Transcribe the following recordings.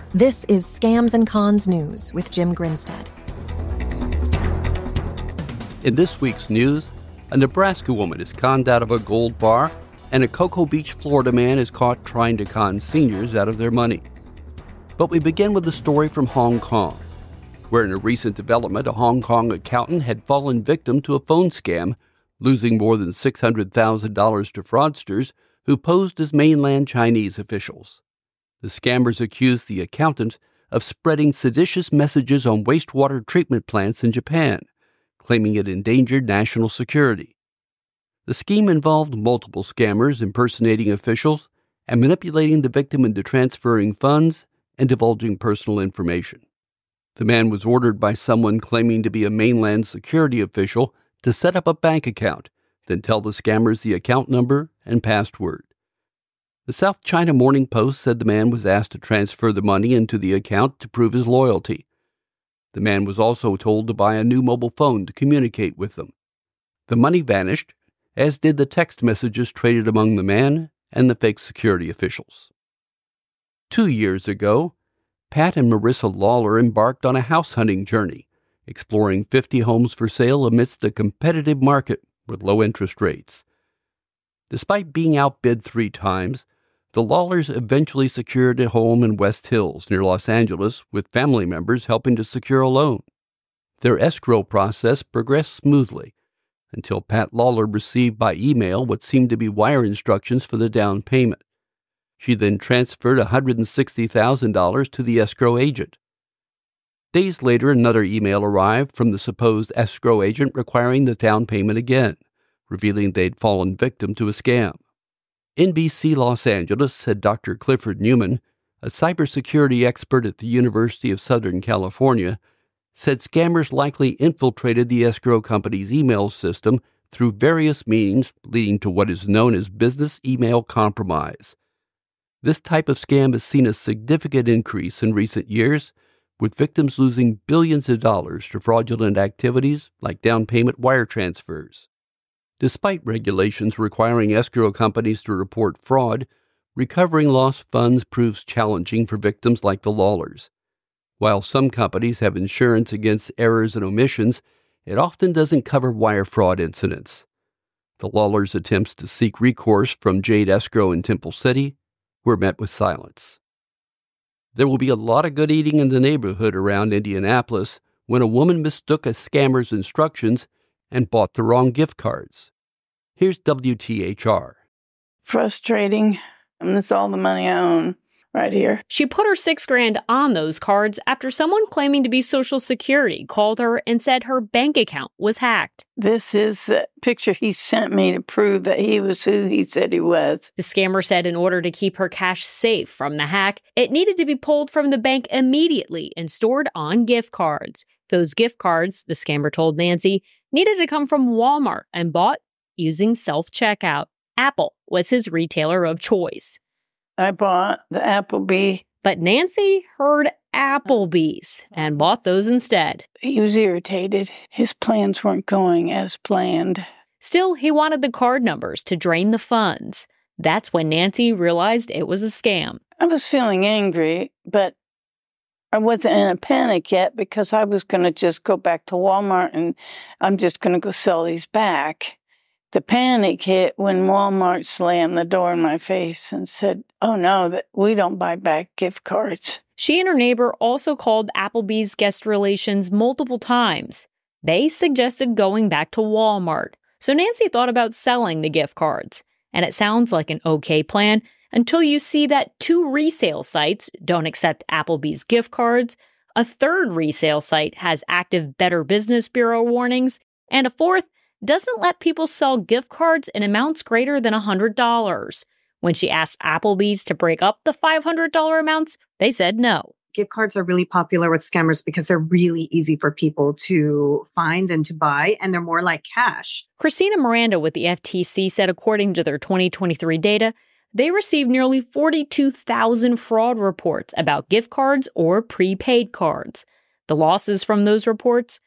This is Scams and Cons News with Jim Grinstead. In this week's news, a Nebraska woman is conned out of a gold bar, and a Cocoa Beach, Florida man is caught trying to con seniors out of their money. But we begin with a story from Hong Kong, where in a recent development, a Hong Kong accountant had fallen victim to a phone scam, losing more than $600,000 to fraudsters who posed as mainland Chinese officials. The scammers accused the accountant of spreading seditious messages on wastewater treatment plants in Japan, claiming it endangered national security. The scheme involved multiple scammers impersonating officials and manipulating the victim into transferring funds and divulging personal information. The man was ordered by someone claiming to be a mainland security official to set up a bank account, then tell the scammers the account number and password. The South China Morning Post said the man was asked to transfer the money into the account to prove his loyalty. The man was also told to buy a new mobile phone to communicate with them. The money vanished, as did the text messages traded among the man and the fake security officials. 2 years ago, Pat and Marissa Lawler embarked on a house hunting journey, exploring 50 homes for sale amidst a competitive market with low interest rates. Despite being outbid 3 times, the Lawlers eventually secured a home in West Hills near Los Angeles, with family members helping to secure a loan. Their escrow process progressed smoothly until Pat Lawler received by email what seemed to be wire instructions for the down payment. She then transferred $160,000 to the escrow agent. Days later, another email arrived from the supposed escrow agent requiring the down payment again, revealing they'd fallen victim to a scam. NBC Los Angeles said Dr. Clifford Newman, a cybersecurity expert at the University of Southern California, said scammers likely infiltrated the escrow company's email system through various means, leading to what is known as business email compromise. This type of scam has seen a significant increase in recent years, with victims losing billions of dollars to fraudulent activities like down payment wire transfers. Despite regulations requiring escrow companies to report fraud, recovering lost funds proves challenging for victims like the Lawlers. While some companies have insurance against errors and omissions, it often doesn't cover wire fraud incidents. The Lawlers' attempts to seek recourse from Jade Escrow in Temple City were met with silence. There will be a lot of good eating in the neighborhood around Indianapolis when a woman mistook a scammer's instructions and bought the wrong gift cards. Here's WTHR. Frustrating. And that's all the money I own right here. She put her $6,000 on those cards after someone claiming to be Social Security called her and said her bank account was hacked. This is the picture he sent me to prove that he was who he said he was. The scammer said in order to keep her cash safe from the hack, it needed to be pulled from the bank immediately and stored on gift cards. Those gift cards, the scammer told Nancy, needed to come from Walmart and bought using self-checkout. Apple was his retailer of choice. I bought the Applebee. But Nancy heard Applebee's and bought those instead. He was irritated. His plans weren't going as planned. Still, he wanted the card numbers to drain the funds. That's when Nancy realized it was a scam. I was feeling angry, but I wasn't in a panic yet because I was going to just go back to Walmart and I'm just going to go sell these back. The panic hit when Walmart slammed the door in my face and said, "Oh no, that we don't buy back gift cards." She and her neighbor also called Applebee's guest relations multiple times. They suggested going back to Walmart. So Nancy thought about selling the gift cards. And it sounds like an okay plan until you see that 2 resale sites don't accept Applebee's gift cards, a 3rd resale site has active Better Business Bureau warnings, and a 4th doesn't let people sell gift cards in amounts greater than $100. When she asked Applebee's to break up the $500 amounts, they said no. Gift cards are really popular with scammers because they're really easy for people to find and to buy, and they're more like cash. Christina Miranda with the FTC said according to their 2023 data, they received nearly 42,000 fraud reports about gift cards or prepaid cards. The losses from those reports,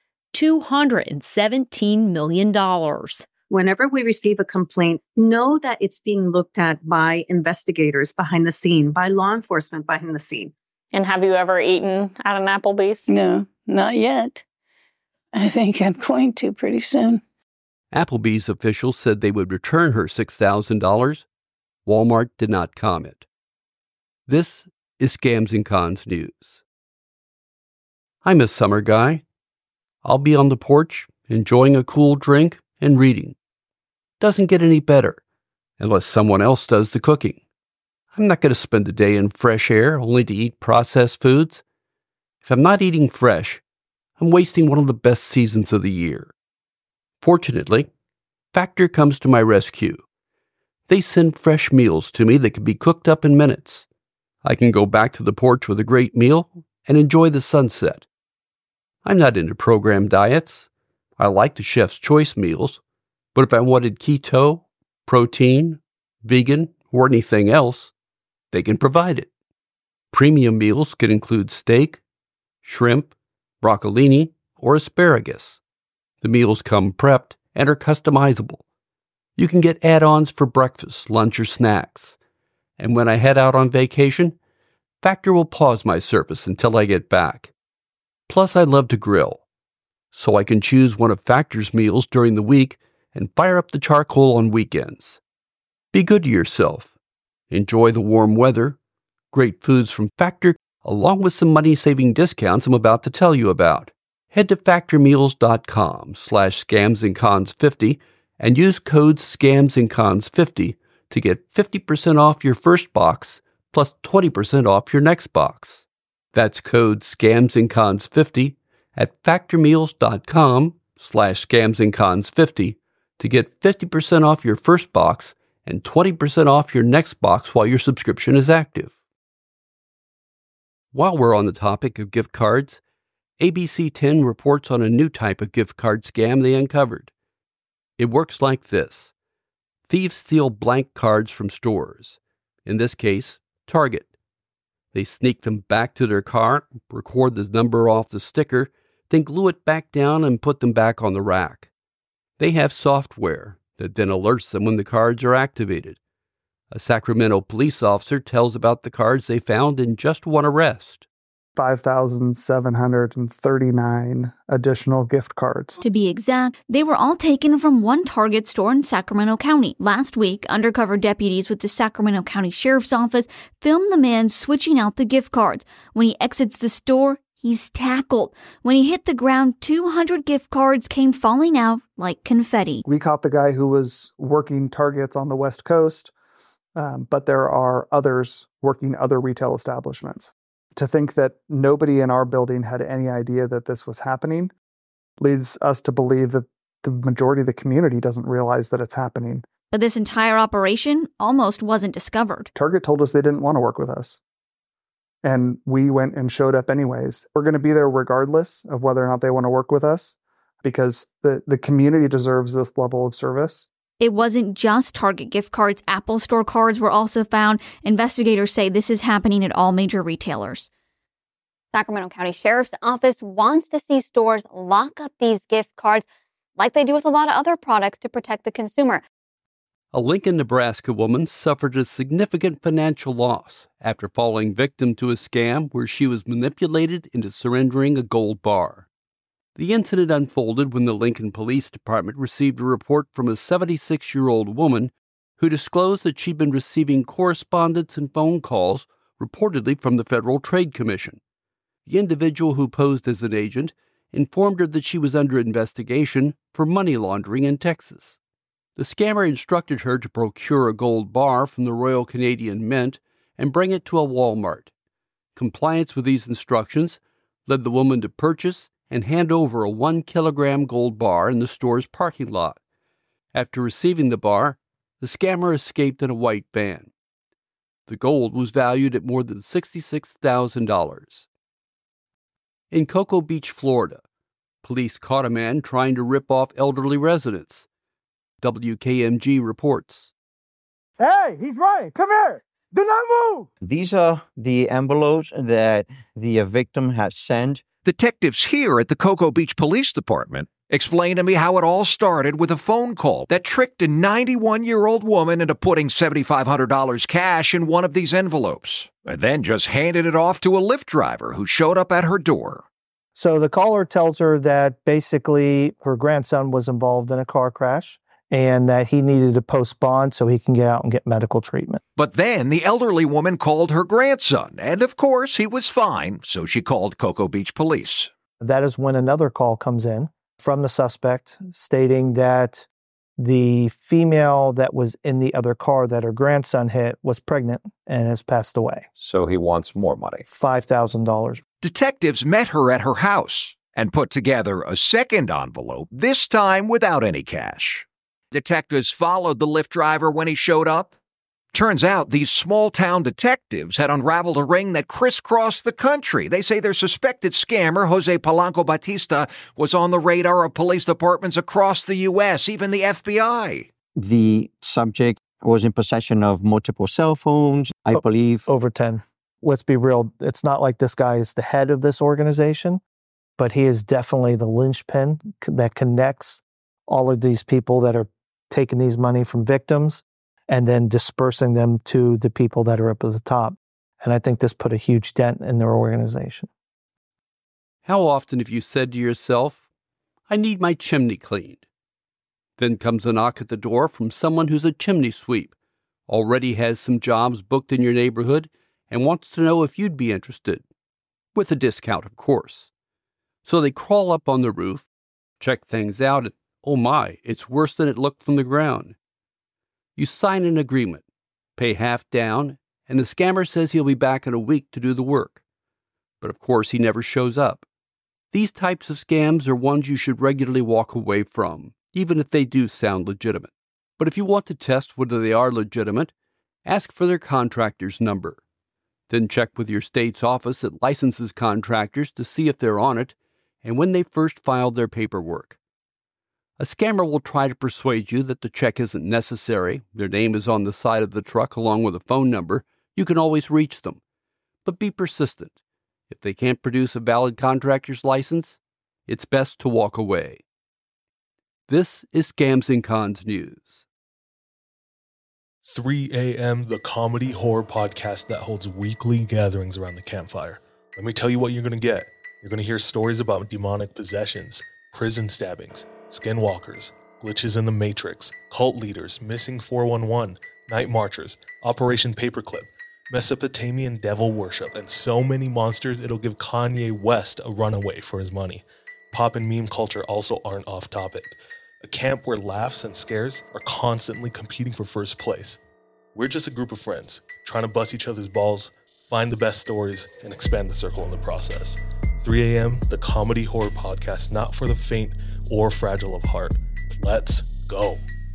$217 million. Whenever we receive a complaint, know that it's being looked at by investigators behind the scene, by law enforcement behind the scene. And have you ever eaten at an Applebee's? No, not yet. I think I'm going to pretty soon. Applebee's officials said they would return her $6,000. Walmart did not comment. This is Scams and Cons News. I'm a summer guy. I'll be on the porch, enjoying a cool drink and reading. Doesn't get any better, unless someone else does the cooking. I'm not going to spend the day in fresh air only to eat processed foods. If I'm not eating fresh, I'm wasting one of the best seasons of the year. Fortunately, Factor comes to my rescue. They send fresh meals to me that can be cooked up in minutes. I can go back to the porch with a great meal and enjoy the sunset. I'm not into programmed diets. I like the chef's choice meals, but if I wanted keto, protein, vegan, or anything else, they can provide it. Premium meals can include steak, shrimp, broccolini, or asparagus. The meals come prepped and are customizable. You can get add-ons for breakfast, lunch, or snacks. And when I head out on vacation, Factor will pause my service until I get back. Plus, I love to grill, so I can choose one of Factor's meals during the week and fire up the charcoal on weekends. Be good to yourself. Enjoy the warm weather, great foods from Factor, along with some money-saving discounts I'm about to tell you about. Head to factormeals.com/scamsandcons50 and use code scamsandcons50 to get 50% off your first box plus 20% off your next box. That's code scamsandcons50 at factormeals.com/scamsandcons50 to get 50% off your first box and 20% off your next box while your subscription is active. While we're on the topic of gift cards, ABC 10 reports on a new type of gift card scam they uncovered. It works like this. Thieves steal blank cards from stores, in this case, Target. They sneak them back to their car, record the number off the sticker, then glue it back down and put them back on the rack. They have software that then alerts them when the cards are activated. A Sacramento police officer tells about the cards they found in just one arrest. 5,739 additional gift cards. To be exact, they were all taken from one Target store in Sacramento County. Last week, undercover deputies with the Sacramento County Sheriff's Office filmed the man switching out the gift cards. When he exits the store, he's tackled. When he hit the ground, 200 gift cards came falling out like confetti. We caught the guy who was working Targets on the West Coast, but there are others working other retail establishments. To think that nobody in our building had any idea that this was happening leads us to believe that the majority of the community doesn't realize that it's happening. But this entire operation almost wasn't discovered. Target told us they didn't want to work with us. And we went and showed up anyways. We're going to be there regardless of whether or not they want to work with us, because the community deserves this level of service. It wasn't just Target gift cards. Apple Store cards were also found. Investigators say this is happening at all major retailers. Sacramento County Sheriff's Office wants to see stores lock up these gift cards like they do with a lot of other products to protect the consumer. A Lincoln, Nebraska woman suffered a significant financial loss after falling victim to a scam where she was manipulated into surrendering a gold bar. The incident unfolded when the Lincoln Police Department received a report from a 76-year-old woman who disclosed that she'd been receiving correspondence and phone calls reportedly from the Federal Trade Commission. The individual who posed as an agent informed her that she was under investigation for money laundering in Texas. The scammer instructed her to procure a gold bar from the Royal Canadian Mint and bring it to a Walmart. Compliance with these instructions led the woman to purchase and hand over a 1-kilogram gold bar in the store's parking lot. After receiving the bar, the scammer escaped in a white van. The gold was valued at more than $66,000. In Cocoa Beach, Florida, police caught a man trying to rip off elderly residents. WKMG reports. Hey, he's right. Come here. Do not move. These are the envelopes that the victim has sent. Detectives here at the Cocoa Beach Police Department Explain to me how it all started with a phone call that tricked a 91-year-old woman into putting $7,500 cash in one of these envelopes, and then just handed it off to a Lyft driver who showed up at her door. So the caller tells her that basically her grandson was involved in a car crash and that he needed to post bond so he can get out and get medical treatment. But then the elderly woman called her grandson, and of course he was fine, so she called Cocoa Beach police. That is when another call comes in from the suspect stating that the female that was in the other car that her grandson hit was pregnant and has passed away. So he wants more money. $5,000. Detectives met her at her house and put together a second envelope, this time without any cash. Detectives followed the Lyft driver when he showed up. Turns out these small-town detectives had unraveled a ring that crisscrossed the country. They say their suspected scammer, Jose Polanco Batista, was on the radar of police departments across the U.S., even the FBI. The subject was in possession of multiple cell phones, I believe. Over 10. Let's be real. It's not like this guy is the head of this organization, but he is definitely the linchpin that connects all of these people that are taking these money from victims and then dispersing them to the people that are up at the top. And I think this put a huge dent in their organization. How often have you said to yourself, I need my chimney cleaned? Then comes a knock at the door from someone who's a chimney sweep, already has some jobs booked in your neighborhood, and wants to know if you'd be interested. With a discount, of course. So they crawl up on the roof, check things out, and oh my, it's worse than it looked from the ground. You sign an agreement, pay half down, and the scammer says he'll be back in a week to do the work. But of course, he never shows up. These types of scams are ones you should regularly walk away from, even if they do sound legitimate. But if you want to test whether they are legitimate, ask for their contractor's number. Then check with your state's office that licenses contractors to see if they're on it and when they first filed their paperwork. A scammer will try to persuade you that the check isn't necessary. Their name is on the side of the truck along with a phone number. You can always reach them. But be persistent. If they can't produce a valid contractor's license, it's best to walk away. This is Scams and Cons News. 3 a.m., the comedy horror podcast that holds weekly gatherings around the campfire. Let me tell you what you're going to get. You're going to hear stories about demonic possessions, prison stabbings, skinwalkers, glitches in the Matrix, cult leaders, missing 411, night marchers, Operation Paperclip, Mesopotamian devil worship, and so many monsters it'll give Kanye West a runaway for his money. Pop and meme culture also aren't off topic. A camp where laughs and scares are constantly competing for first place. We're just a group of friends, trying to bust each other's balls, find the best stories, and expand the circle in the process. 3 a.m., the comedy horror podcast not for the faint or fragile of heart. Let's go.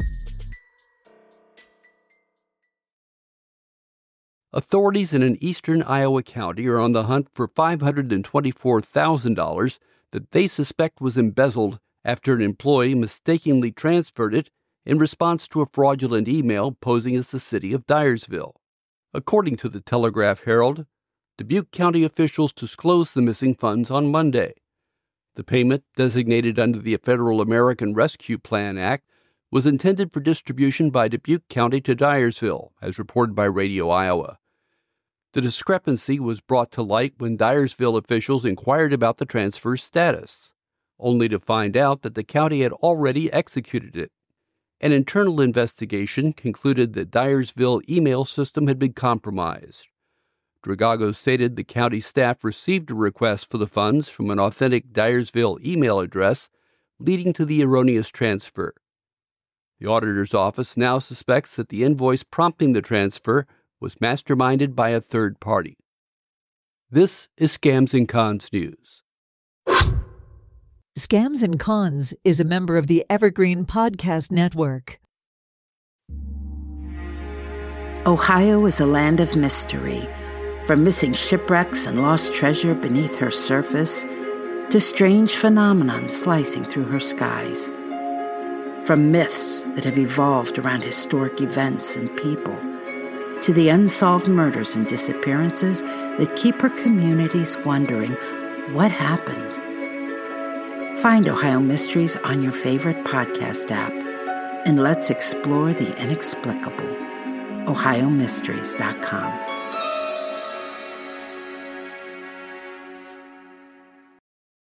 Authorities in an eastern Iowa county are on the hunt for $524,000 that they suspect was embezzled after an employee mistakenly transferred it in response to a fraudulent email posing as the city of Dyersville. According to the Telegraph-Herald, Dubuque County officials disclosed the missing funds on Monday. The payment, designated under the Federal American Rescue Plan Act, was intended for distribution by Dubuque County to Dyersville, as reported by Radio Iowa. The discrepancy was brought to light when Dyersville officials inquired about the transfer's status, only to find out that the county had already executed it. An internal investigation concluded that Dyersville email system had been compromised. Dragago stated the county staff received a request for the funds from an authentic Dyersville email address, leading to the erroneous transfer. The auditor's office now suspects that the invoice prompting the transfer was masterminded by a third party. This is Scams and Cons News. Scams and Cons is a member of the Evergreen Podcast Network. Ohio is a land of mystery. From missing shipwrecks and lost treasure beneath her surface to strange phenomenon slicing through her skies. From myths that have evolved around historic events and people to the unsolved murders and disappearances that keep her communities wondering what happened. Find Ohio Mysteries on your favorite podcast app, and let's explore the inexplicable. OhioMysteries.com.